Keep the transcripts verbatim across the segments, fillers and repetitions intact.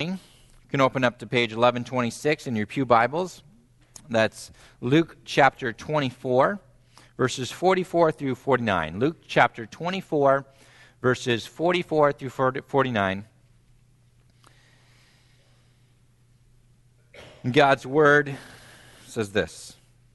You can open up to page eleven twenty-six in your pew Bibles. That's Luke chapter twenty-four, verses forty-four through forty-nine. Luke chapter twenty-four, verses forty-four through forty-nine. God's word says this.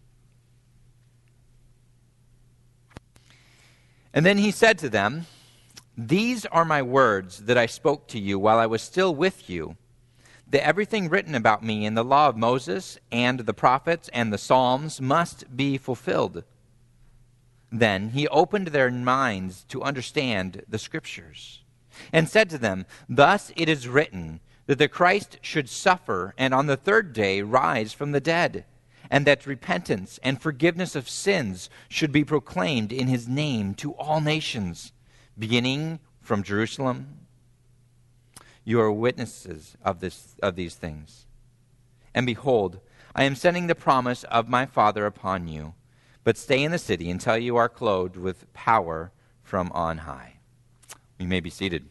And then he said to them, "These are my words that I spoke to you while I was still with you, that everything written about me in the law of Moses and the prophets and the Psalms must be fulfilled." Then he opened their minds to understand the Scriptures, and said to them, "Thus it is written, that the Christ should suffer and on the third day rise from the dead, and that repentance and forgiveness of sins should be proclaimed in his name to all nations, beginning from Jerusalem. You are witnesses of this of these things. And behold, I am sending the promise of my Father upon you, but stay in the city until you are clothed with power from on high." You may be seated.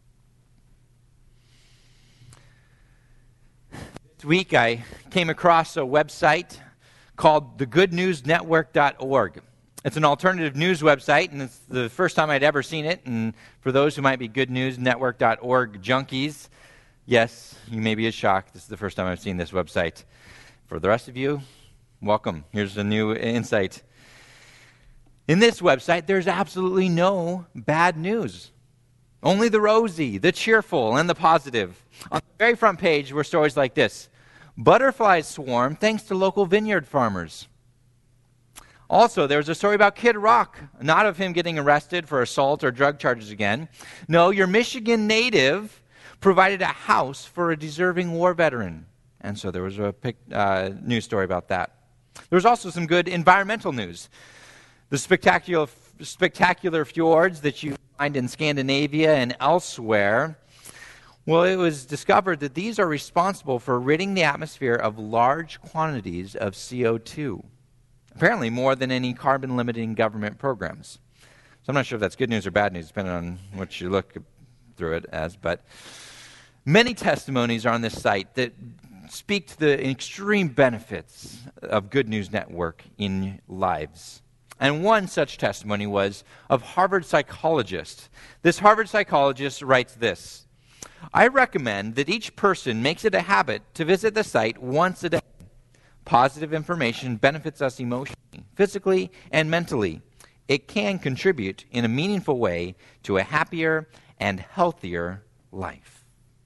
This week I came across a website called the good news network dot org. It's an alternative news website, and it's the first time I'd ever seen it. And for those who might be good news network dot org junkies, yes, you may be as shocked. This is the first time I've seen this website. For the rest of you, welcome. Here's a new insight. In this website, there's absolutely no bad news. Only the rosy, the cheerful, and the positive. On the very front page were stories like this. Butterflies swarm thanks to local vineyard farmers. Also, there was a story about Kid Rock, not of him getting arrested for assault or drug charges again. No, your Michigan native provided a house for a deserving war veteran. And so there was a uh, news story about that. There was also some good environmental news. The spectacular, spectacular fjords that you find in Scandinavia and elsewhere, well, it was discovered that these are responsible for ridding the atmosphere of large quantities of C O two. Apparently more than any carbon-limiting government programs. So I'm not sure if that's good news or bad news, depending on what you look through it as. But many testimonies are on this site that speak to the extreme benefits of Good News Network in lives. And one such testimony was of Harvard psychologist. This Harvard psychologist writes this: "I recommend that each person makes it a habit to visit the site once a day. Positive information benefits us emotionally, physically, and mentally. It can contribute in a meaningful way to a happier and healthier life."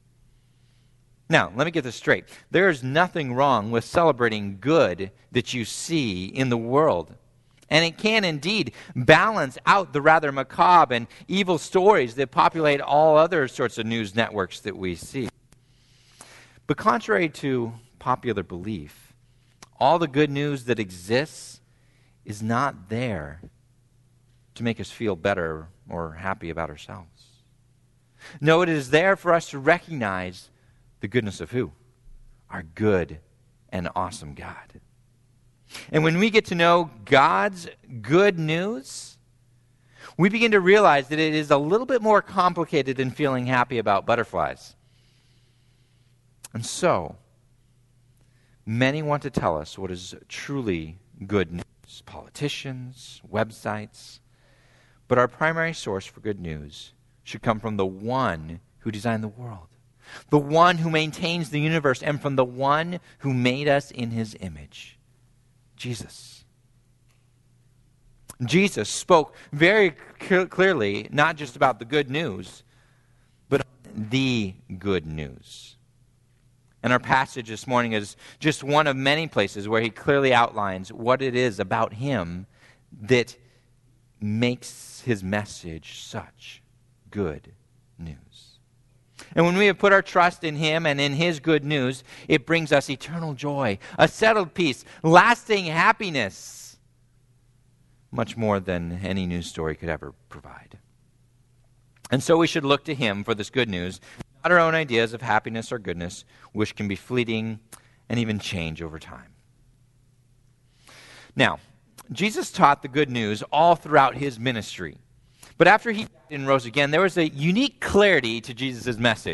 Now, let me get this straight. There is nothing wrong with celebrating good that you see in the world. And it can indeed balance out the rather macabre and evil stories that populate all other sorts of news networks that we see. But contrary to popular belief, all the good news that exists is not there to make us feel better or happy about ourselves. No, it is there for us to recognize the goodness of who? Our good and awesome God. And when we get to know God's good news, we begin to realize that it is a little bit more complicated than feeling happy about butterflies. And so, many want to tell us what is truly good news. Politicians, websites. But our primary source for good news should come from the one who designed the world, the one who maintains the universe, and from the one who made us in his image. Jesus. Jesus spoke very c- clearly, not just about the good news, but the good news. And our passage this morning is just one of many places where he clearly outlines what it is about him that makes his message such good news. And when we have put our trust in him and in his good news, it brings us eternal joy, a settled peace, lasting happiness, much more than any news story could ever provide. And so we should look to him for this good news, not our own ideas of happiness or goodness, which can be fleeting and even change over time. Now, Jesus taught the good news all throughout his ministry. But after he died and rose again, there was a unique clarity to Jesus' message.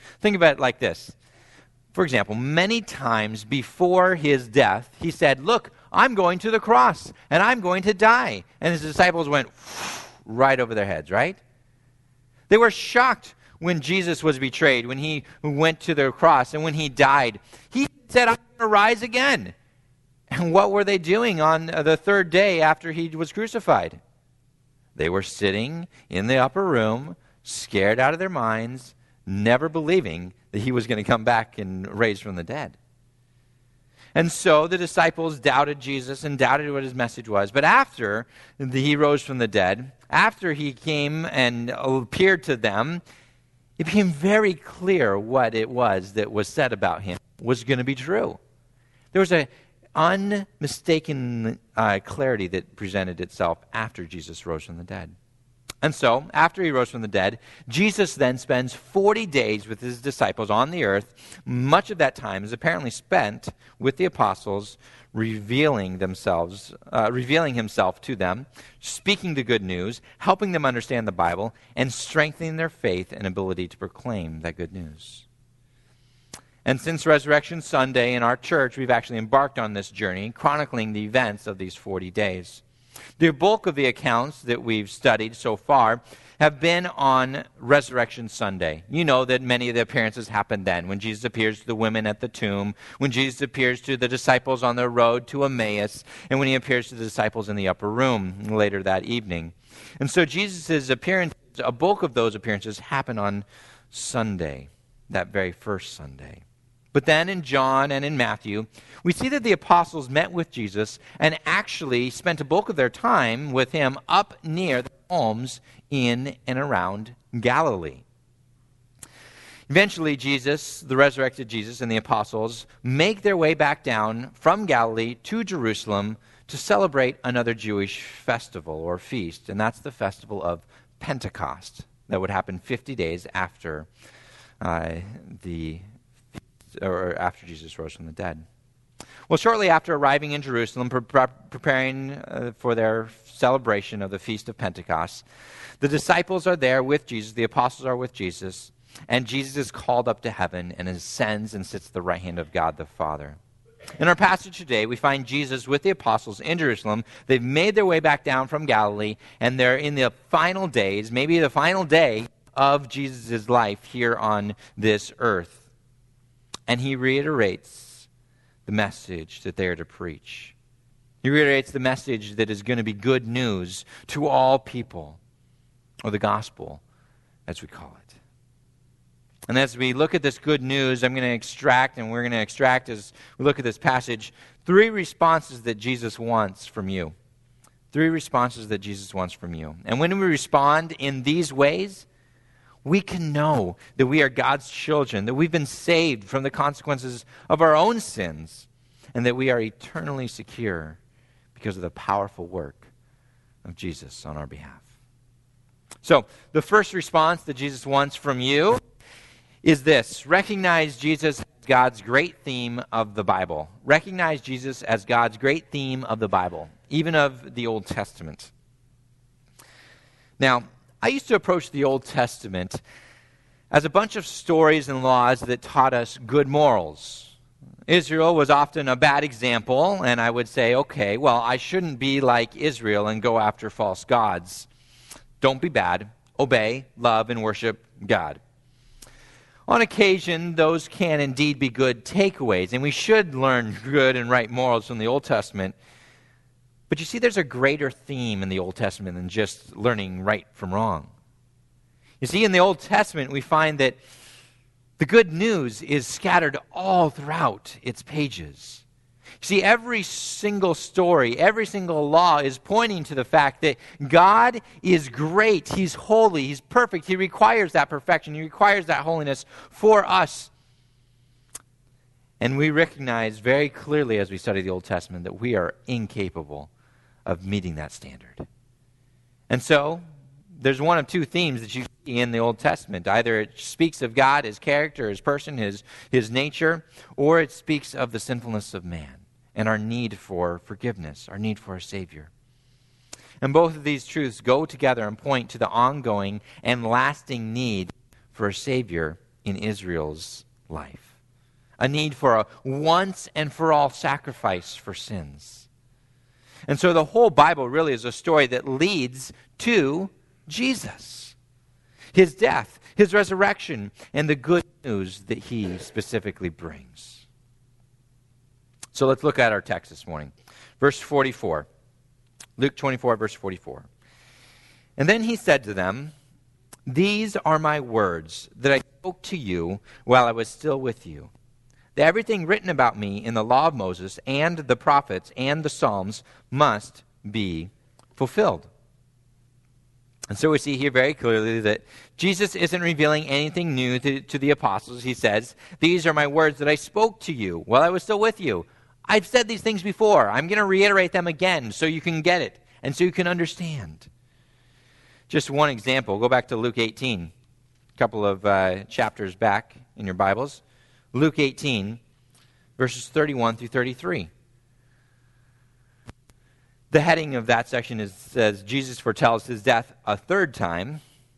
Think about it like this. For example, many times before his death, he said, look, I'm going to the cross, and I'm going to die. And his disciples went right over their heads, right? They were shocked when Jesus was betrayed, when he went to the cross, and when he died. He said, I'm going to rise again. And what were they doing on the third day after he was crucified? They were sitting in the upper room, scared out of their minds, never believing that he was going to come back and raise from the dead. And so the disciples doubted Jesus and doubted what his message was. But after he rose from the dead, after he came and appeared to them, it became very clear what it was that was said about him was going to be true. There was an unmistakable uh, clarity that presented itself after Jesus rose from the dead. And so, after he rose from the dead, Jesus then spends forty days with his disciples on the earth. Much of that time is apparently spent with the apostles, revealing themselves, uh, revealing himself to them, speaking the good news, helping them understand the Bible, and strengthening their faith and ability to proclaim that good news. And since Resurrection Sunday in our church, we've actually embarked on this journey, chronicling the events of these forty days. The bulk of the accounts that we've studied so far have been on Resurrection Sunday. You know that many of the appearances happened then, when Jesus appears to the women at the tomb, when Jesus appears to the disciples on the road to Emmaus, and when he appears to the disciples in the upper room later that evening. And so Jesus' appearance, a bulk of those appearances happen on Sunday, that very first Sunday. But then in John and in Matthew, we see that the apostles met with Jesus and actually spent a bulk of their time with him up near the homes in and around Galilee. Eventually, Jesus, the resurrected Jesus, and the apostles make their way back down from Galilee to Jerusalem to celebrate another Jewish festival or feast, and that's the festival of Pentecost that would happen fifty days after uh, the or after Jesus rose from the dead. Well, shortly after arriving in Jerusalem, pre- pre- preparing uh, for their celebration of the Feast of Pentecost, the disciples are there with Jesus, the apostles are with Jesus, and Jesus is called up to heaven and ascends and sits at the right hand of God the Father. In our passage today, we find Jesus with the apostles in Jerusalem. They've made their way back down from Galilee, and they're in the final days, maybe the final day of Jesus' life here on this earth. And he reiterates the message that they are to preach. He reiterates the message that is going to be good news to all people, or the gospel, as we call it. And as we look at this good news, I'm going to extract, and we're going to extract as we look at this passage, three responses that Jesus wants from you. Three responses that Jesus wants from you. And when we respond in these ways, we can know that we are God's children, that we've been saved from the consequences of our own sins, and that we are eternally secure because of the powerful work of Jesus on our behalf. So, the first response that Jesus wants from you is this: recognize Jesus as God's great theme of the Bible. Recognize Jesus as God's great theme of the Bible, even of the Old Testament. Now, I used to approach the Old Testament as a bunch of stories and laws that taught us good morals. Israel was often a bad example, and I would say, okay, well, I shouldn't be like Israel and go after false gods. Don't be bad. Obey, love, and worship God. On occasion, those can indeed be good takeaways, and we should learn good and right morals from the Old Testament. But you see, there's a greater theme in the Old Testament than just learning right from wrong. You see, in the Old Testament, we find that the good news is scattered all throughout its pages. You see, every single story, every single law is pointing to the fact that God is great, He's holy, He's perfect, He requires that perfection, He requires that holiness for us. And we recognize very clearly as we study the Old Testament that we are incapable of meeting that standard. And so, there's one of two themes that you see in the Old Testament. Either it speaks of God, His character, His person, His, His nature, or it speaks of the sinfulness of man and our need for forgiveness, our need for a Savior. And both of these truths go together and point to the ongoing and lasting need for a Savior in Israel's life. A need for a once and for all sacrifice for sins. And so the whole Bible really is a story that leads to Jesus, his death, his resurrection, and the good news that he specifically brings. So let's look at our text this morning. Verse forty-four. Luke twenty-four, verse forty-four. And then he said to them, "These are my words that I spoke to you while I was still with you. That everything written about me in the law of Moses and the prophets and the Psalms must be fulfilled." And so we see here very clearly that Jesus isn't revealing anything new to, to the apostles. He says, "These are my words that I spoke to you while I was still with you." I've said these things before. I'm going to reiterate them again so you can get it and so you can understand. Just one example. Go back to Luke eighteen, a couple of uh, chapters back in your Bibles. Luke eighteen, verses thirty-one through thirty-three. The heading of that section is, says, Jesus foretells his death a third time.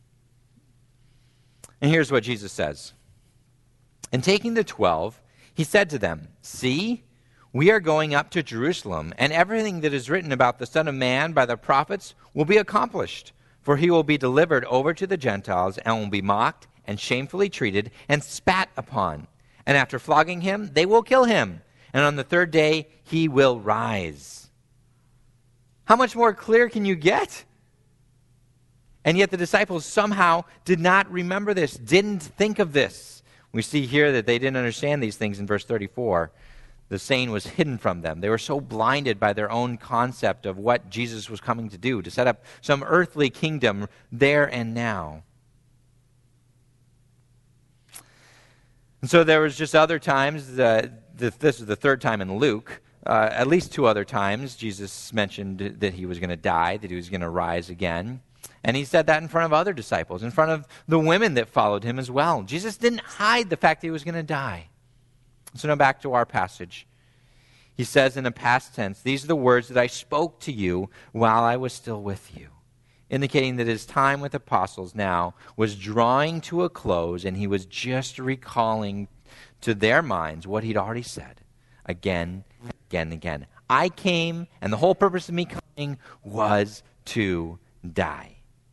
And here's what Jesus says. "And taking the twelve, he said to them, 'See, we are going up to Jerusalem, and everything that is written about the Son of Man by the prophets will be accomplished. For he will be delivered over to the Gentiles, and will be mocked and shamefully treated and spat upon. And after flogging him, they will kill him. And on the third day, he will rise.'" How much more clear can you get? And yet the disciples somehow did not remember this, didn't think of this. We see here that they didn't understand these things in verse thirty-four. The saying was hidden from them. They were so blinded by their own concept of what Jesus was coming to do, to set up some earthly kingdom there and now. And so there was just other times, uh, this is the third time in Luke, uh, at least two other times Jesus mentioned that he was going to die, that he was going to rise again. And he said that in front of other disciples, in front of the women that followed him as well. Jesus didn't hide the fact that he was going to die. So now back to our passage. He says in the past tense, "These are the words that I spoke to you while I was still with you," indicating that his time with apostles now was drawing to a close, and he was just recalling to their minds what he'd already said again, again, and again. I came, and the whole purpose of me coming was to die.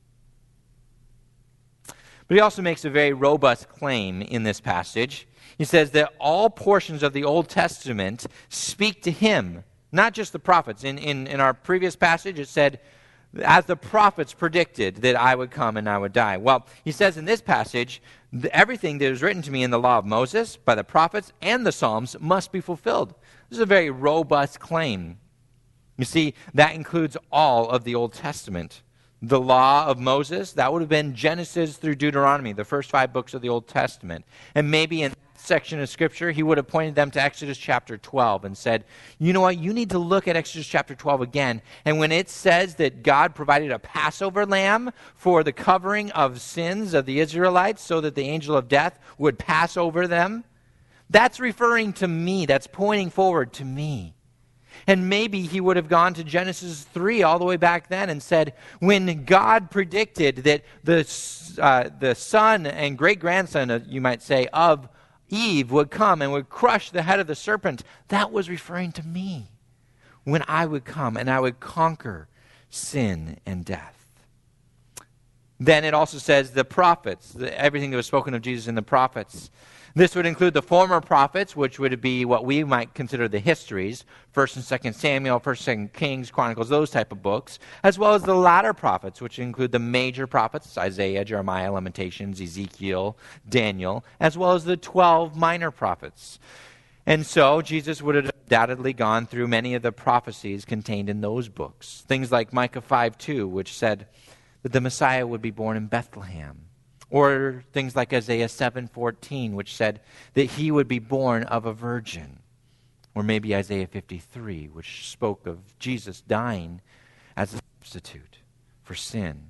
But he also makes a very robust claim in this passage. He says that all portions of the Old Testament speak to him, not just the prophets. In, in, in our previous passage, it said, as the prophets predicted that I would come and I would die. Well, he says in this passage, everything that was written to me in the law of Moses, by the prophets, and the Psalms must be fulfilled. This is a very robust claim. You see, that includes all of the Old Testament. The law of Moses, that would have been Genesis through Deuteronomy, the first five books of the Old Testament. And maybe in that section of Scripture, he would have pointed them to Exodus chapter twelve and said, you know what, you need to look at Exodus chapter twelve again. And when it says that God provided a Passover lamb for the covering of sins of the Israelites so that the angel of death would pass over them, that's referring to me. That's pointing forward to me. And maybe he would have gone to Genesis three all the way back then and said, when God predicted that the, uh, the son and great-grandson, uh, you might say, of Eve would come and would crush the head of the serpent, that was referring to me. When I would come and I would conquer sin and death. Then it also says the prophets, the, everything that was spoken of Jesus in the prophets. This would include the former prophets, which would be what we might consider the histories, First and Second Samuel, First and Second Kings, Chronicles, those type of books, as well as the latter prophets, which include the major prophets, Isaiah, Jeremiah, Lamentations, Ezekiel, Daniel, as well as the twelve minor prophets. And so Jesus would have undoubtedly gone through many of the prophecies contained in those books. Things like Micah five two, which said that the Messiah would be born in Bethlehem. Or things like Isaiah seven fourteen, which said that he would be born of a virgin. Or maybe Isaiah fifty-three, which spoke of Jesus dying as a substitute for sin.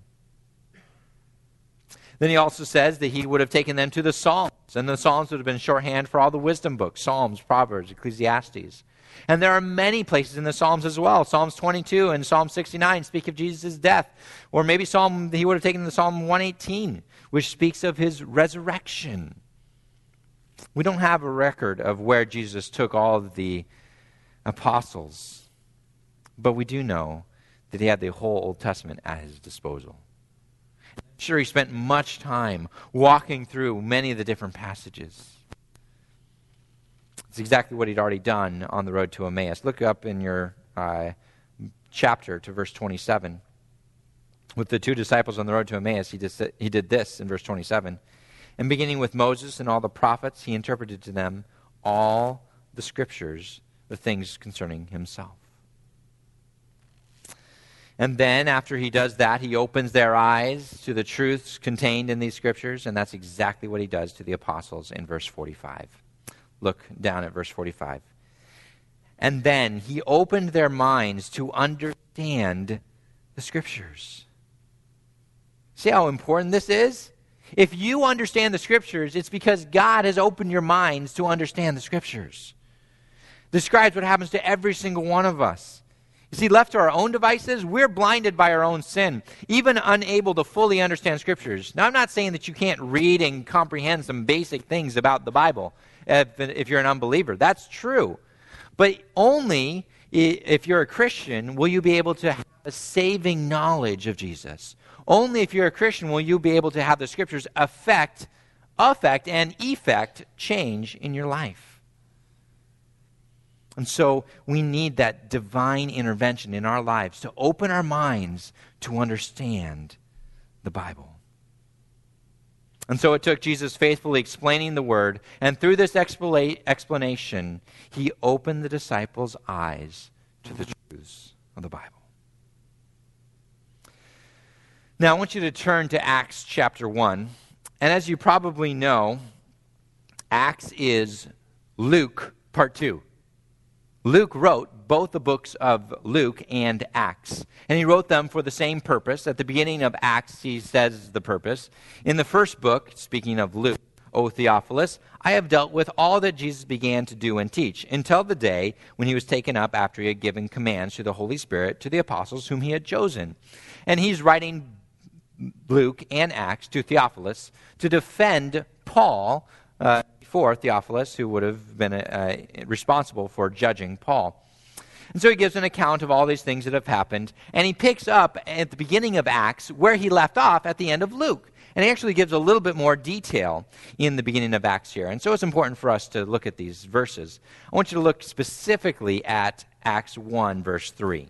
Then he also says that he would have taken them to the Psalms. And the Psalms would have been shorthand for all the wisdom books, Psalms, Proverbs, Ecclesiastes. And there are many places in the Psalms as well. Psalms twenty-two and Psalm sixty-nine speak of Jesus' death. Or maybe Psalm he would have taken the Psalm one eighteen, which speaks of his resurrection. We don't have a record of where Jesus took all of the apostles, but we do know that he had the whole Old Testament at his disposal. I'm sure he spent much time walking through many of the different passages. It's exactly what he'd already done on the road to Emmaus. Look up in your uh, chapter to verse twenty-seven. With the two disciples on the road to Emmaus, he, just, he did this in verse twenty-seven. And beginning with Moses and all the prophets, he interpreted to them all the scriptures, the things concerning himself. And then after he does that, he opens their eyes to the truths contained in these scriptures, and that's exactly what he does to the apostles in verse forty-five. Look down at verse forty-five. And then he opened their minds to understand the scriptures. See how important this is? If you understand the scriptures, it's because God has opened your minds to understand the scriptures. Describes what happens to every single one of us. You see, left to our own devices, we're blinded by our own sin, even unable to fully understand scriptures. Now, I'm not saying that you can't read and comprehend some basic things about the Bible if, if you're an unbeliever. That's true. But only if you're a Christian will you be able to have a saving knowledge of Jesus. Only if you're a Christian will you be able to have the scriptures affect, affect and effect change in your life. And so we need that divine intervention in our lives to open our minds to understand the Bible. And so it took Jesus faithfully explaining the word, and through this expla- explanation, he opened the disciples' eyes to the truths of the Bible. Now, I want you to turn to Acts chapter one. And as you probably know, Acts is Luke part two. Luke wrote both the books of Luke and Acts. And he wrote them for the same purpose. At the beginning of Acts, he says the purpose. In the first book, speaking of Luke, O Theophilus, I have dealt with all that Jesus began to do and teach, until the day when he was taken up after he had given commands to the Holy Spirit to the apostles whom he had chosen. And he's writing Luke and Acts to Theophilus to defend Paul uh, for Theophilus, who would have been uh, responsible for judging Paul. And so he gives an account of all these things that have happened, and he picks up at the beginning of Acts where he left off at the end of Luke. And he actually gives a little bit more detail in the beginning of Acts here. And so it's important for us to look at these verses. I want you to look specifically at Acts one, verse three.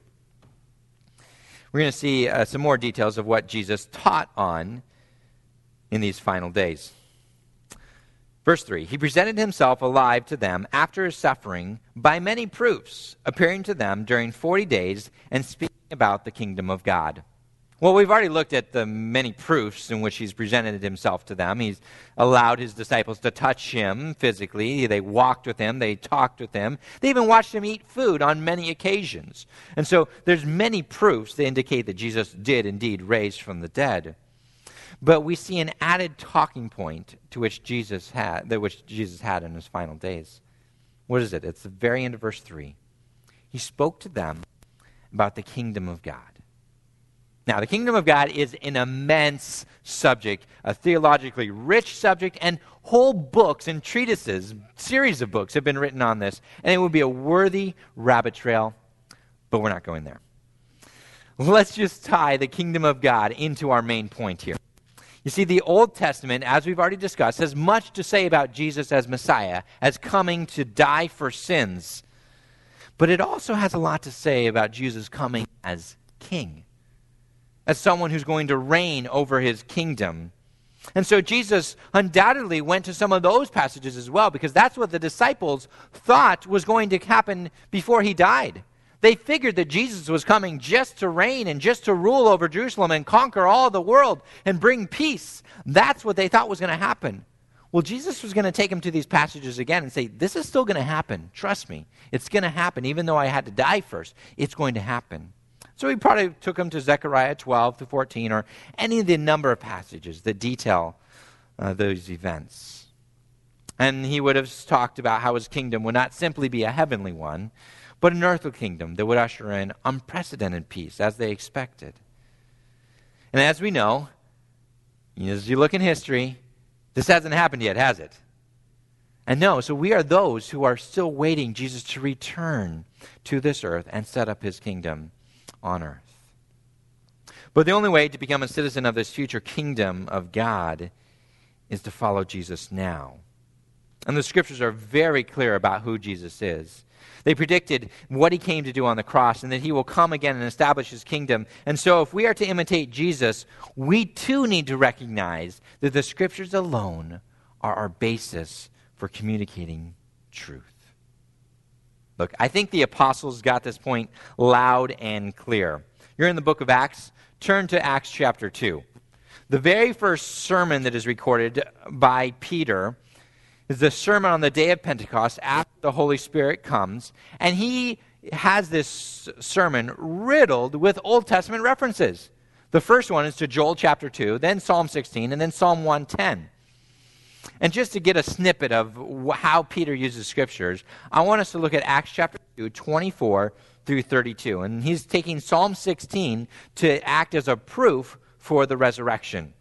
We're going to see uh, some more details of what Jesus taught on in these final days. Verse three, he presented himself alive to them after his suffering by many proofs, appearing to them during forty days and speaking about the kingdom of God. Well, we've already looked at the many proofs in which he's presented himself to them. He's allowed his disciples to touch him physically. They walked with him. They talked with him. They even watched him eat food on many occasions. And so there's many proofs that indicate that Jesus did indeed raise from the dead. But we see an added talking point to which Jesus had, that which Jesus had in his final days. What is it? It's the very end of verse three. He spoke to them about the kingdom of God. Now, the kingdom of God is an immense subject, a theologically rich subject, and whole books and treatises, series of books have been written on this, and it would be a worthy rabbit trail, but we're not going there. Let's just tie the kingdom of God into our main point here. You see, the Old Testament, as we've already discussed, has much to say about Jesus as Messiah, as coming to die for sins. But it also has a lot to say about Jesus coming as king, as someone who's going to reign over his kingdom. And so Jesus undoubtedly went to some of those passages as well, because that's what the disciples thought was going to happen before he died. They figured that Jesus was coming just to reign and just to rule over Jerusalem and conquer all the world and bring peace. That's what they thought was going to happen. Well, Jesus was going to take them to these passages again and say, this is still going to happen. Trust me. It's going to happen. Even though I had to die first, it's going to happen. So he probably took them to Zechariah twelve to fourteen, or any of the number of passages that detail uh, those events. And he would have talked about how his kingdom would not simply be a heavenly one, but an earthly kingdom that would usher in unprecedented peace, as they expected. And as we know, as you look in history, this hasn't happened yet, has it? And no, so we are those who are still waiting Jesus to return to this earth and set up his kingdom on earth. But the only way to become a citizen of this future kingdom of God is to follow Jesus now. And the scriptures are very clear about who Jesus is. They predicted what he came to do on the cross and that he will come again and establish his kingdom. And so if we are to imitate Jesus, we too need to recognize that the scriptures alone are our basis for communicating truth. Look, I think the apostles got this point loud and clear. You're in the book of Acts. Turn to Acts chapter two. The very first sermon that is recorded by Peter is the sermon on the day of Pentecost after the Holy Spirit comes, and he has this sermon riddled with Old Testament references. The first one is to Joel chapter two, then Psalm sixteen, and then Psalm one ten. And just to get a snippet of how Peter uses scriptures, I want us to look at Acts chapter two, twenty-four through thirty-two. And he's taking Psalm sixteen to act as a proof for the resurrection.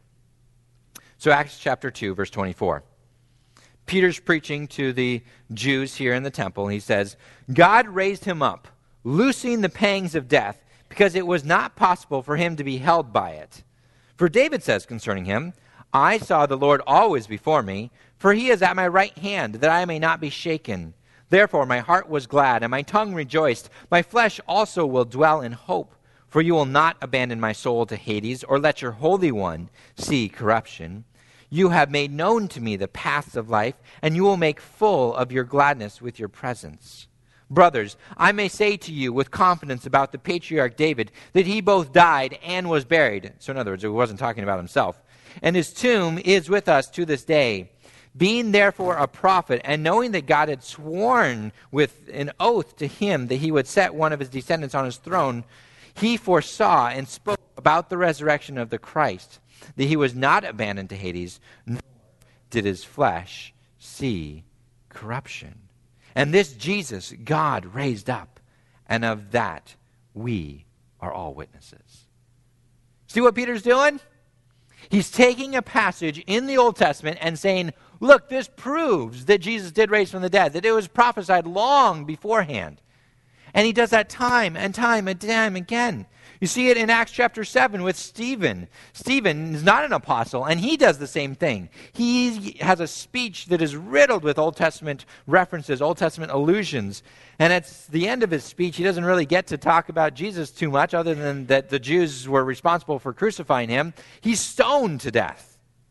So Acts chapter two, verse twenty-four. Peter's preaching to the Jews here in the temple. He says, God raised him up, loosing the pangs of death, because it was not possible for him to be held by it. For David says concerning him, I saw the Lord always before me, for he is at my right hand, that I may not be shaken. Therefore my heart was glad, and my tongue rejoiced. My flesh also will dwell in hope, for you will not abandon my soul to Hades, or let your Holy One see corruption. You have made known to me the paths of life, and you will make full of your gladness with your presence. Brothers, I may say to you with confidence about the patriarch David that he both died and was buried. So in other words, he wasn't talking about himself. And his tomb is with us to this day. Being therefore a prophet, and knowing that God had sworn with an oath to him that he would set one of his descendants on his throne, he foresaw and spoke about the resurrection of the Christ, that he was not abandoned to Hades, nor did his flesh see corruption. And this Jesus God raised up, and of that we are all witnesses. See what Peter's doing? He's taking a passage in the Old Testament and saying, look, this proves that Jesus did raise from the dead, that it was prophesied long beforehand. And he does that time and time and time again. You see it in Acts chapter seven with Stephen. Stephen is not an apostle, and he does the same thing. He has a speech that is riddled with Old Testament references, Old Testament allusions. And at the end of his speech, he doesn't really get to talk about Jesus too much, other than that the Jews were responsible for crucifying him. He's stoned to death.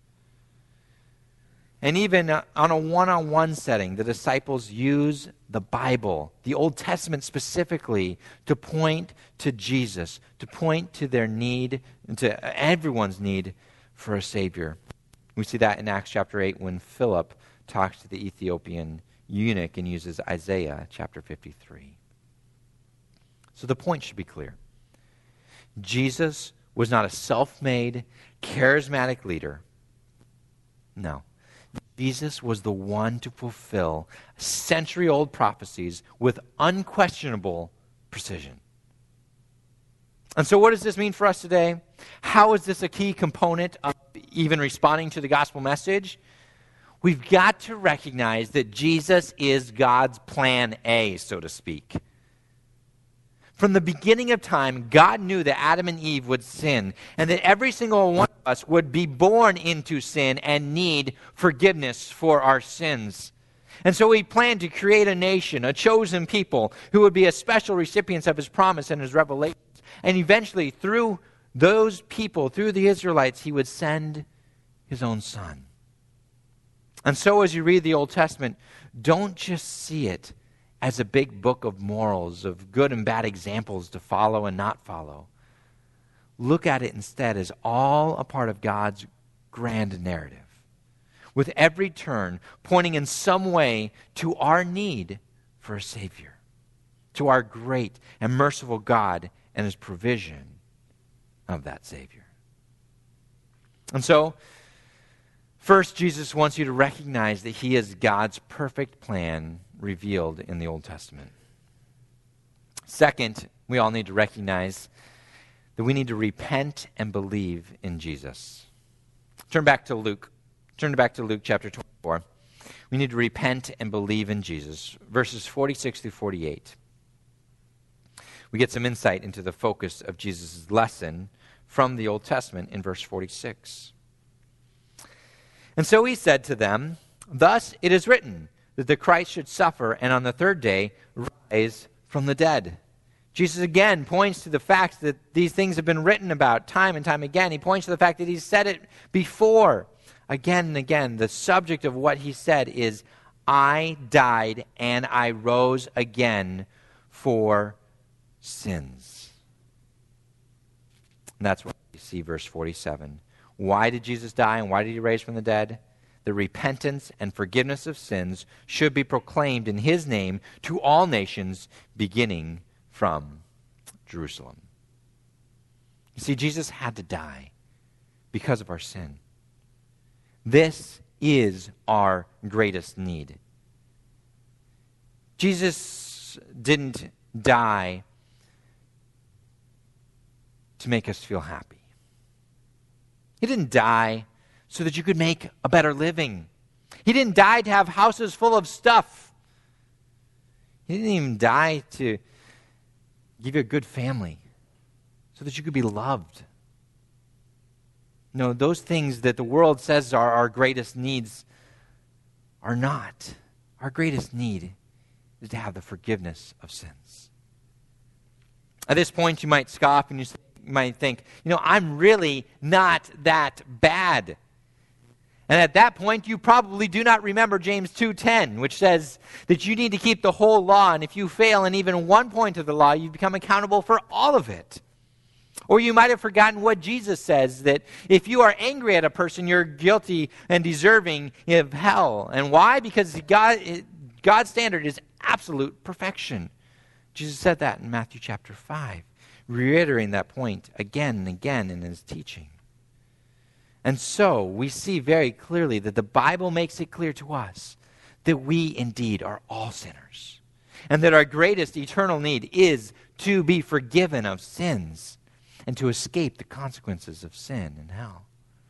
And even on a one-on-one setting, the disciples use the Bible, the Old Testament specifically, to point to Jesus, to point to their need, to everyone's need for a Savior. We see that in Acts chapter eight when Philip talks to the Ethiopian eunuch and uses Isaiah chapter fifty-three. So the point should be clear. Jesus was not a self-made, charismatic leader. No. Jesus was the one to fulfill century-old prophecies with unquestionable precision. And so what does this mean for us today? How is this a key component of even responding to the gospel message? We've got to recognize that Jesus is God's plan A, so to speak. From the beginning of time, God knew that Adam and Eve would sin, and that every single one of us would be born into sin and need forgiveness for our sins. And so he planned to create a nation, a chosen people, who would be a special recipients of his promise and his revelations. And eventually, through those people, through the Israelites, he would send his own son. And so as you read the Old Testament, don't just see it as a big book of morals, of good and bad examples to follow and not follow. Look at it instead as all a part of God's grand narrative, with every turn pointing in some way to our need for a Savior, to our great and merciful God and his provision of that Savior. And so, first, Jesus wants you to recognize that he is God's perfect plan revealed in the Old Testament. Second, we all need to recognize that we need to repent and believe in Jesus. Turn back to Luke. Turn back to Luke chapter twenty-four. We need to repent and believe in Jesus. Verses forty-six through forty-eight. We get some insight into the focus of Jesus' lesson from the Old Testament in verse forty-six. And so he said to them, "Thus it is written, that the Christ should suffer and on the third day rise from the dead." Jesus again points to the fact that these things have been written about time and time again. He points to the fact that he's said it before. Again and again, the subject of what he said is, I died and I rose again for sins. And that's what you see verse forty-seven. Why did Jesus die and why did he rise from the dead? The repentance and forgiveness of sins should be proclaimed in his name to all nations, beginning from Jerusalem. You see, Jesus had to die because of our sin. This is our greatest need. Jesus didn't die to make us feel happy. He didn't die so that you could make a better living. He didn't die to have houses full of stuff. He didn't even die to give you a good family so that you could be loved. No, those things that the world says are our greatest needs are not. Our greatest need is to have the forgiveness of sins. At this point, you might scoff and you might think, you know, I'm really not that bad. And at that point, you probably do not remember James two ten, which says that you need to keep the whole law, and if you fail in even one point of the law, you become accountable for all of it. Or you might have forgotten what Jesus says, that if you are angry at a person, you're guilty and deserving of hell. And why? Because God, God's standard is absolute perfection. Jesus said that in Matthew chapter five, reiterating that point again and again in his teaching. And so we see very clearly that the Bible makes it clear to us that we indeed are all sinners, and that our greatest eternal need is to be forgiven of sins and to escape the consequences of sin and hell.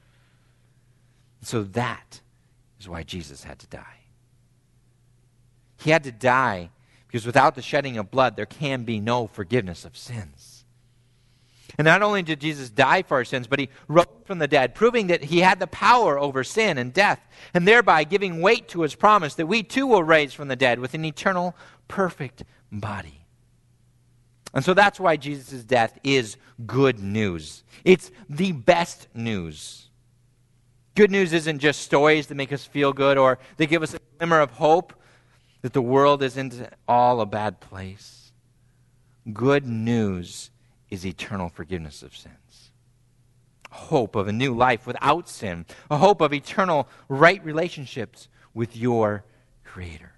So that is why Jesus had to die. He had to die because without the shedding of blood, there can be no forgiveness of sins. And not only did Jesus die for our sins, but he rose from the dead, proving that he had the power over sin and death, and thereby giving weight to his promise that we too will rise from the dead with an eternal, perfect body. And so that's why Jesus' death is good news. It's the best news. Good news isn't just stories that make us feel good or that give us a glimmer of hope that the world isn't all a bad place. Good news is eternal forgiveness of sins. Hope of a new life without sin. A hope of eternal right relationships with your Creator.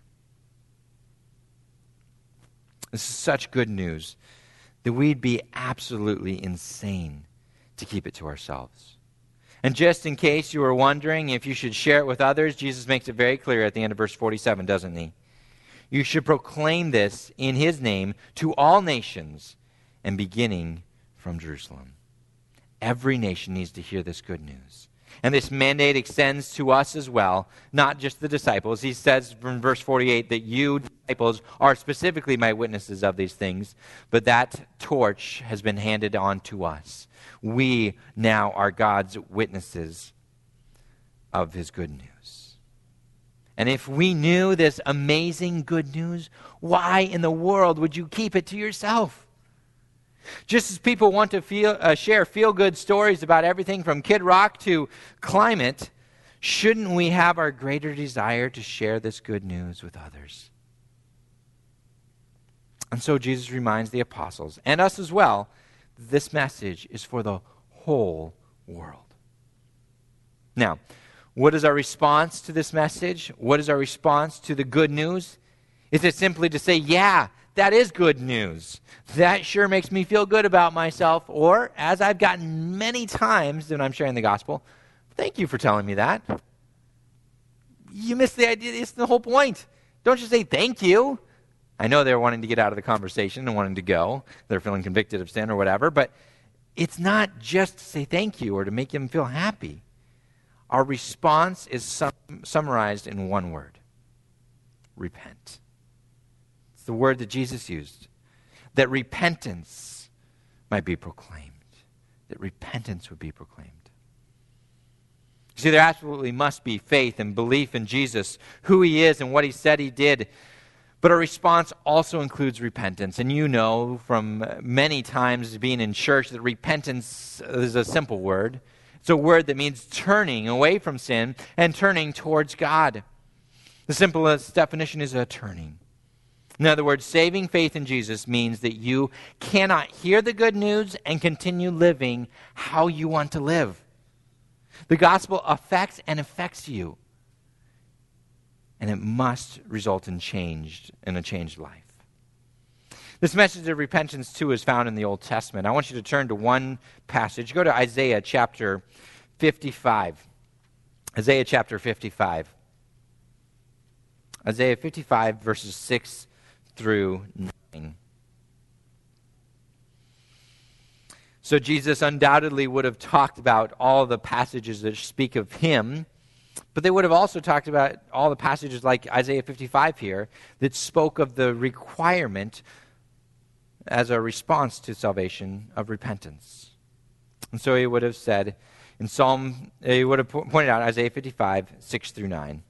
This is such good news that we'd be absolutely insane to keep it to ourselves. And just in case you were wondering if you should share it with others, Jesus makes it very clear at the end of verse forty-seven, doesn't he? You should proclaim this in his name to all nations, and beginning from Jerusalem. Every nation needs to hear this good news. And this mandate extends to us as well, not just the disciples. He says from verse forty-eight that you, disciples, are specifically my witnesses of these things, but that torch has been handed on to us. We now are God's witnesses of his good news. And if we knew this amazing good news, why in the world would you keep it to yourself? Just as people want to feel, uh, share feel-good stories about everything from Kid Rock to climate, shouldn't we have our greater desire to share this good news with others? And so Jesus reminds the apostles, and us as well, this message is for the whole world. Now, what is our response to this message? What is our response to the good news? Is it simply to say, yeah, that is good news. That sure makes me feel good about myself. Or, as I've gotten many times when I'm sharing the gospel, thank you for telling me that. You missed the idea. It's the whole point. Don't just say thank you. I know they're wanting to get out of the conversation and wanting to go. They're feeling convicted of sin or whatever. But it's not just to say thank you or to make them feel happy. Our response is sum- summarized in one word. repent. It's the word that Jesus used, that repentance might be proclaimed, that repentance would be proclaimed. See, there absolutely must be faith and belief in Jesus, who he is and what he said he did. But our response also includes repentance. And you know from many times being in church that repentance is a simple word. It's a word that means turning away from sin and turning towards God. The simplest definition is a turning. In other words, saving faith in Jesus means that you cannot hear the good news and continue living how you want to live. The gospel affects and affects you. And it must result in changed, in a changed life. This message of repentance, too, is found in the Old Testament. I want you to turn to one passage. Go to Isaiah chapter fifty-five. Isaiah chapter fifty-five. Isaiah fifty-five, verses six through nine. So Jesus undoubtedly would have talked about all the passages that speak of him, but they would have also talked about all the passages like Isaiah fifty-five here that spoke of the requirement as a response to salvation of repentance. And so he would have said in Psalm, he would have pointed out Isaiah fifty-five, six through nine.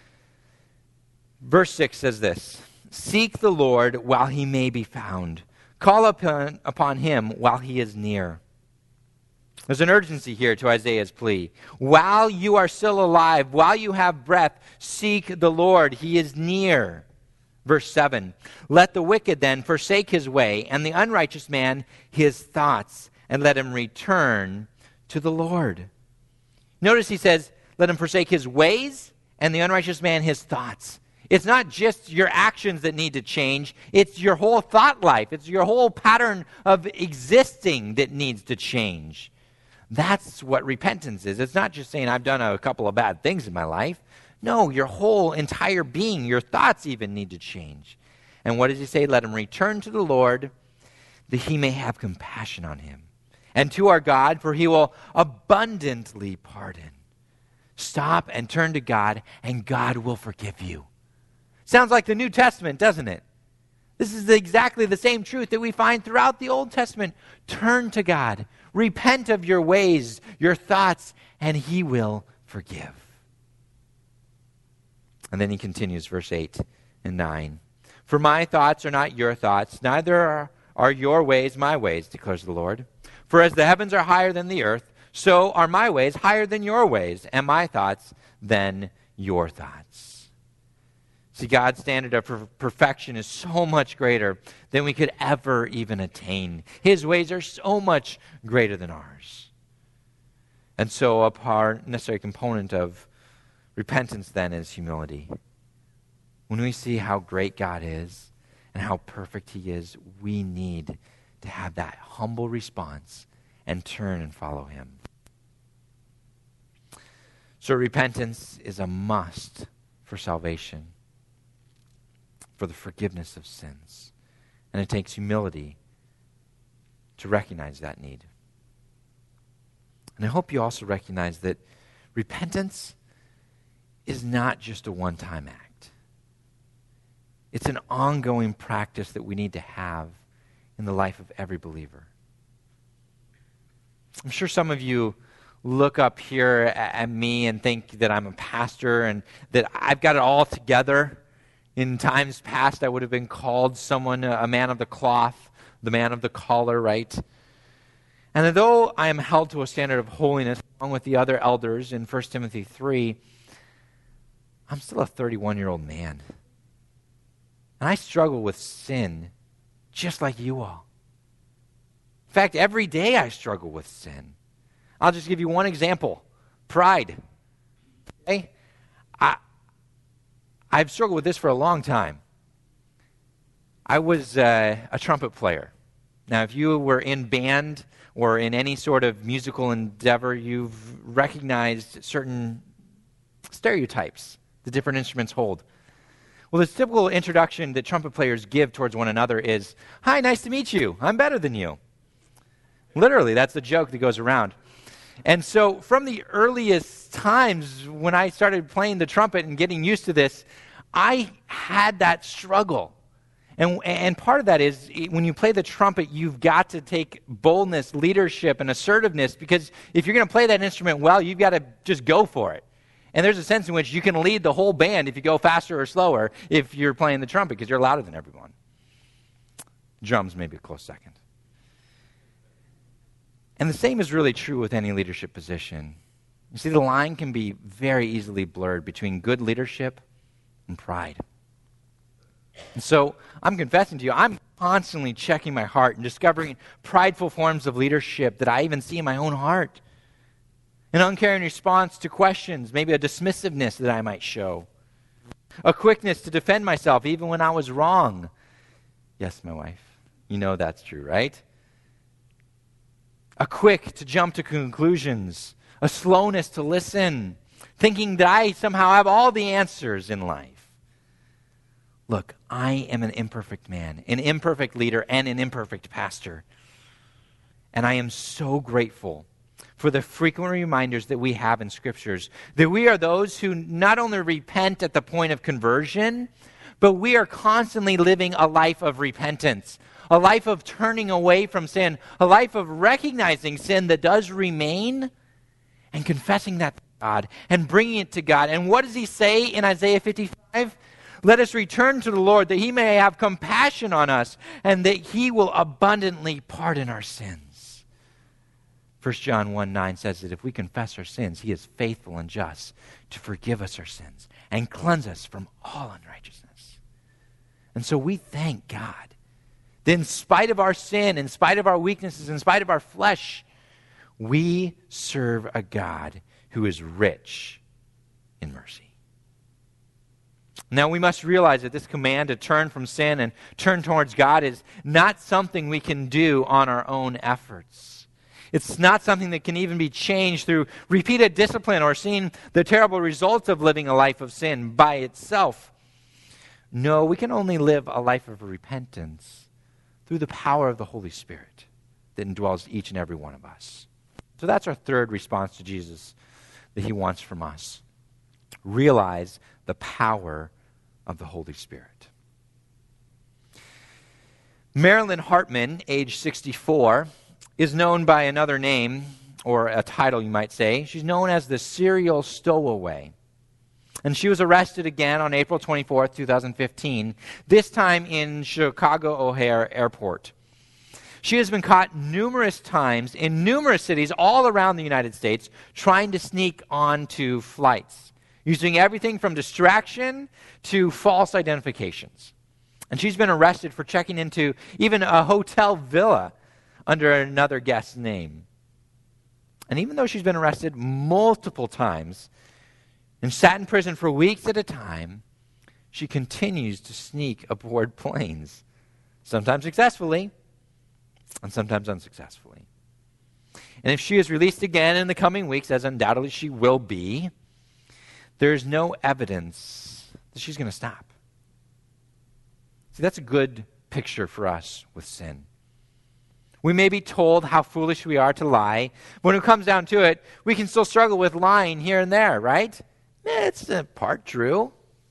Verse six says this, "Seek the Lord while he may be found. Call upon, upon him while he is near." There's an urgency here to Isaiah's plea. While you are still alive, while you have breath, seek the Lord. He is near. Verse seven, "Let the wicked then forsake his way, and the unrighteous man his thoughts, and let him return to the Lord." Notice he says, let him forsake his ways, and the unrighteous man his thoughts. It's not just your actions that need to change. It's your whole thought life. It's your whole pattern of existing that needs to change. That's what repentance is. It's not just saying, I've done a couple of bad things in my life. No, your whole entire being, your thoughts even need to change. And what does he say? Let him return to the Lord, that he may have compassion on him. And to our God, for he will abundantly pardon. Stop and turn to God, and God will forgive you. Sounds like the New Testament, doesn't it? This is exactly the same truth that we find throughout the Old Testament. Turn to God. Repent of your ways, your thoughts, and he will forgive. And then he continues, verse eight and nine. "For my thoughts are not your thoughts, neither are, are your ways my ways, declares the Lord. For as the heavens are higher than the earth, so are my ways higher than your ways, and my thoughts than your thoughts." See, God's standard of per- perfection is so much greater than we could ever even attain. His ways are so much greater than ours. And so a part, necessary component of repentance then is humility. When we see how great God is and how perfect he is, we need to have that humble response and turn and follow him. So repentance is a must for salvation, for the forgiveness of sins. And it takes humility to recognize that need. And I hope you also recognize that repentance is not just a one-time act. It's an ongoing practice that we need to have in the life of every believer. I'm sure some of you look up here at me and think that I'm a pastor and that I've got it all together. In times past, I would have been called someone, a man of the cloth, the man of the collar, right? And though I am held to a standard of holiness along with the other elders in First Timothy three, I'm still a thirty-one-year-old man. And I struggle with sin just like you all. In fact, every day I struggle with sin. I'll just give you one example. Pride. Okay? I... I've struggled with this for a long time. I was uh, a trumpet player. Now, if you were in band or in any sort of musical endeavor, you've recognized certain stereotypes the different instruments hold. Well, the typical introduction that trumpet players give towards one another is, "Hi, nice to meet you. I'm better than you." Literally, that's the joke that goes around. And so from the earliest times when I started playing the trumpet and getting used to this, I had that struggle. And, and part of that is when you play the trumpet, you've got to take boldness, leadership, and assertiveness, because if you're going to play that instrument well, you've got to just go for it. And there's a sense in which you can lead the whole band if you go faster or slower if you're playing the trumpet, because you're louder than everyone. Drums may be a close second. And the same is really true with any leadership position. You see, the line can be very easily blurred between good leadership and pride. And so I'm confessing to you, I'm constantly checking my heart and discovering prideful forms of leadership that I even see in my own heart. An uncaring response to questions, maybe a dismissiveness that I might show. A quickness to defend myself even when I was wrong. Yes, my wife, you know that's true, right? A quick to jump to conclusions. A slowness to listen. Thinking that I somehow have all the answers in life. Look, I am an imperfect man, an imperfect leader, and an imperfect pastor. And I am so grateful for the frequent reminders that we have in Scriptures that we are those who not only repent at the point of conversion, but we are constantly living a life of repentance, a life of turning away from sin, a life of recognizing sin that does remain and confessing that to God and bringing it to God. And what does he say in Isaiah fifty-five? Let us return to the Lord that he may have compassion on us and that he will abundantly pardon our sins. First John one nine says that if we confess our sins, he is faithful and just to forgive us our sins and cleanse us from all unrighteousness. And so we thank God that in spite of our sin, in spite of our weaknesses, in spite of our flesh, we serve a God who is rich in mercy. Now, we must realize that this command to turn from sin and turn towards God is not something we can do on our own efforts. It's not something that can even be changed through repeated discipline or seeing the terrible results of living a life of sin by itself. No, we can only live a life of repentance through the power of the Holy Spirit that indwells each and every one of us. So that's our third response to Jesus that he wants from us. Realize the power of the Holy Spirit. Marilyn Hartman, age sixty-four, is known by another name, or a title you might say. She's known as the serial stowaway. And she was arrested again on April twenty-fourth, twenty fifteen, this time in Chicago O'Hare Airport. She has been caught numerous times in numerous cities all around the United States trying to sneak onto flights, using everything from distraction to false identifications. And she's been arrested for checking into even a hotel villa under another guest's name. And even though she's been arrested multiple times and sat in prison for weeks at a time, she continues to sneak aboard planes, sometimes successfully and sometimes unsuccessfully. And if she is released again in the coming weeks, as undoubtedly she will be, there's no evidence that she's going to stop. See, that's a good picture for us with sin. We may be told how foolish we are to lie. When it comes down to it, we can still struggle with lying here and there, right? Eh, it's in part true.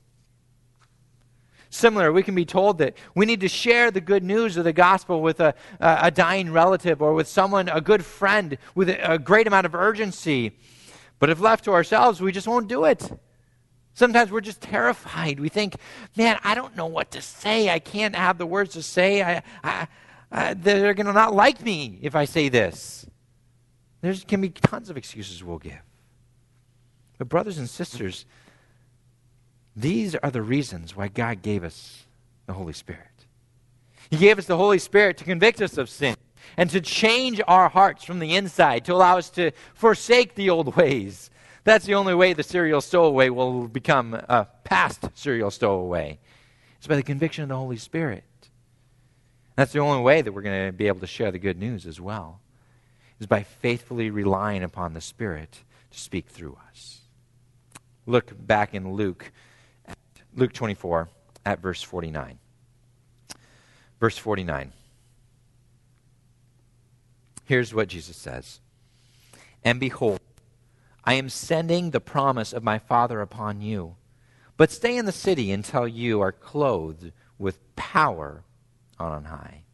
Similar, we can be told that we need to share the good news of the gospel with a, a, a dying relative or with someone, a good friend, with a, a great amount of urgency. But if left to ourselves, we just won't do it. Sometimes we're just terrified. We think, man, I don't know what to say. I can't have the words to say. I, I, I, they're going to not like me if I say this. There can be tons of excuses we'll give. But brothers and sisters, these are the reasons why God gave us the Holy Spirit. He gave us the Holy Spirit to convict us of sin and to change our hearts from the inside, to allow us to forsake the old ways. That's the only way the serial stowaway will become a past serial stowaway. It's by the conviction of the Holy Spirit. That's the only way that we're going to be able to share the good news as well, is by faithfully relying upon the Spirit to speak through us. Look back in Luke, Luke twenty-four, at verse forty-nine. Verse forty-nine. Here's what Jesus says. And behold, I am sending the promise of my Father upon you. But stay in the city until you are clothed with power on high.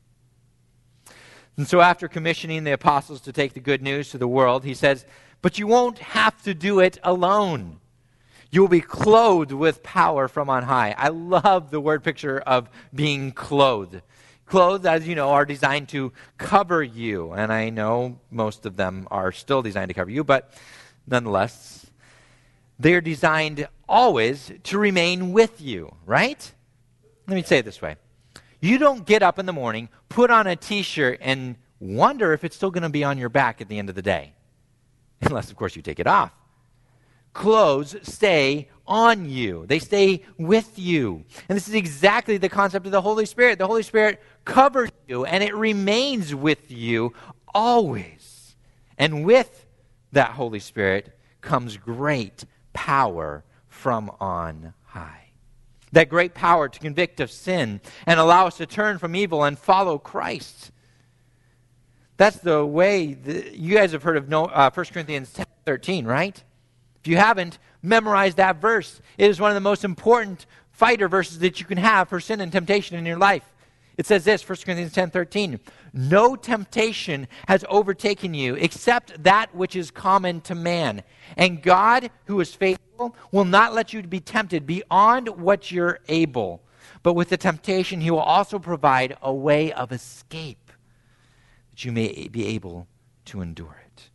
And so after commissioning the apostles to take the good news to the world, he says, but you won't have to do it alone. You will be clothed with power from on high. I love the word picture of being clothed. Clothes, as you know, are designed to cover you. And I know most of them are still designed to cover you, but nonetheless, they're designed always to remain with you, right? Let me say it this way. You don't get up in the morning, put on a t-shirt, and wonder if it's still going to be on your back at the end of the day. Unless, of course, you take it off. Clothes stay on you. They stay with you. And this is exactly the concept of the Holy Spirit. The Holy Spirit covers you, and it remains with you always. And with that Holy Spirit comes great power from on high. That great power to convict of sin and allow us to turn from evil and follow Christ. That's the way, the, you guys have heard of no, uh, First Corinthians ten thirteen, right? If you haven't, memorize that verse. It is one of the most important fighter verses that you can have for sin and temptation in your life. It says this, First Corinthians ten thirteen, no temptation has overtaken you except that which is common to man. And God, who is faithful, will not let you be tempted beyond what you're able. But with the temptation, he will also provide a way of escape that you may be able to endure it.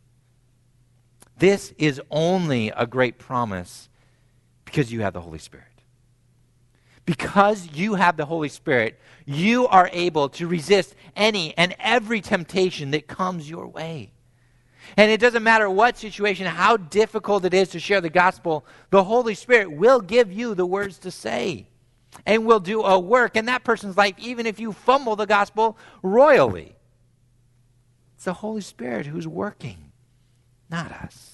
This is only a great promise because you have the Holy Spirit. Because you have the Holy Spirit, you are able to resist any and every temptation that comes your way. And it doesn't matter what situation, how difficult it is to share the gospel, the Holy Spirit will give you the words to say and will do a work in that person's life, even if you fumble the gospel royally. It's the Holy Spirit who's working, not us.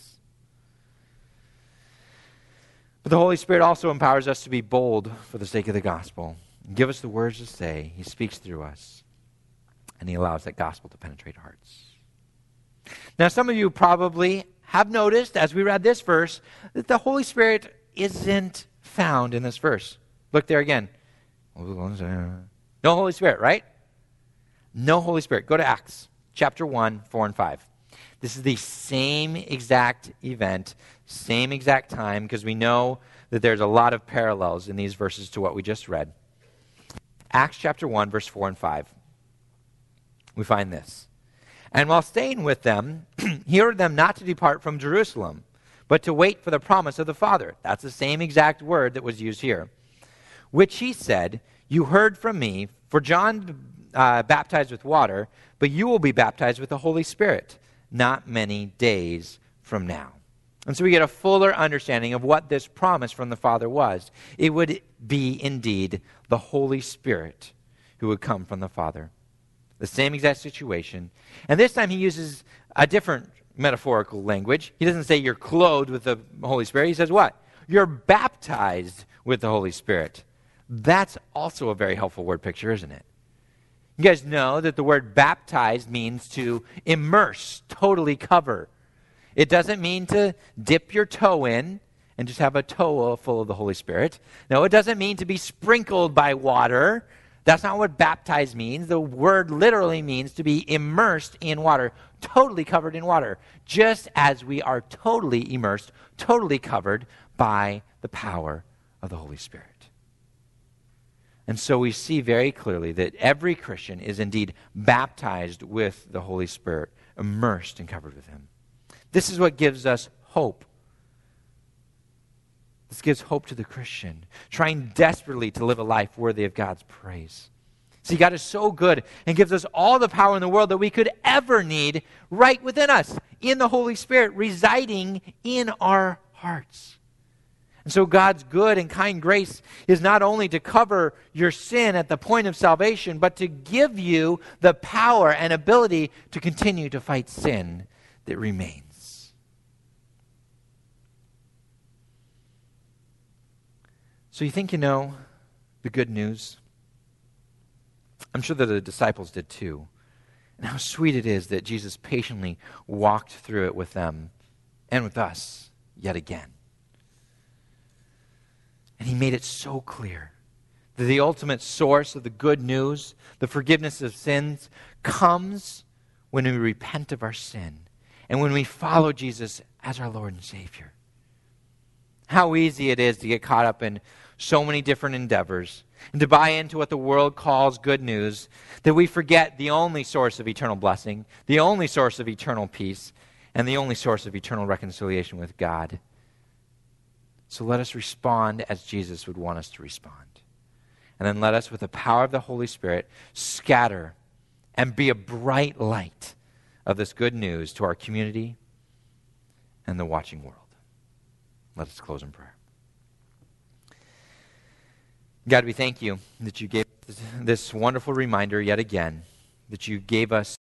But the Holy Spirit also empowers us to be bold for the sake of the gospel. Give us the words to say. He speaks through us. And he allows that gospel to penetrate hearts. Now, some of you probably have noticed, as we read this verse, that the Holy Spirit isn't found in this verse. Look there again. No Holy Spirit, right? No Holy Spirit. Go to Acts chapter one, four and five. This is the same exact event, same exact time, because we know that there's a lot of parallels in these verses to what we just read. Acts chapter one, verse four and five. We find this. And while staying with them, he ordered them not to depart from Jerusalem, but to wait for the promise of the Father. That's the same exact word that was used here. Which he said, you heard from me, for John uh, baptized with water, but you will be baptized with the Holy Spirit not many days from now. And so we get a fuller understanding of what this promise from the Father was. It would be indeed the Holy Spirit who would come from the Father. The same exact situation. And this time he uses a different metaphorical language. He doesn't say you're clothed with the Holy Spirit. He says what? You're baptized with the Holy Spirit. That's also a very helpful word picture, isn't it? You guys know that the word baptized means to immerse, totally cover. It doesn't mean to dip your toe in and just have a toe full of the Holy Spirit. No, it doesn't mean to be sprinkled by water. That's not what baptized means. The word literally means to be immersed in water, totally covered in water, just as we are totally immersed, totally covered by the power of the Holy Spirit. And so we see very clearly that every Christian is indeed baptized with the Holy Spirit, immersed and covered with him. This is what gives us hope. This gives hope to the Christian, trying desperately to live a life worthy of God's praise. See, God is so good and gives us all the power in the world that we could ever need right within us, in the Holy Spirit, residing in our hearts. And so God's good and kind grace is not only to cover your sin at the point of salvation, but to give you the power and ability to continue to fight sin that remains. So you think you know the good news? I'm sure that the disciples did too. And how sweet it is that Jesus patiently walked through it with them and with us yet again. And he made it so clear that the ultimate source of the good news, the forgiveness of sins, comes when we repent of our sin and when we follow Jesus as our Lord and Savior. How easy it is to get caught up in so many different endeavors and to buy into what the world calls good news, that we forget the only source of eternal blessing, the only source of eternal peace, and the only source of eternal reconciliation with God. So let us respond as Jesus would want us to respond. And then let us, with the power of the Holy Spirit, scatter and be a bright light of this good news to our community and the watching world. Let us close in prayer. God, we thank you that you gave this wonderful reminder yet again, that you gave us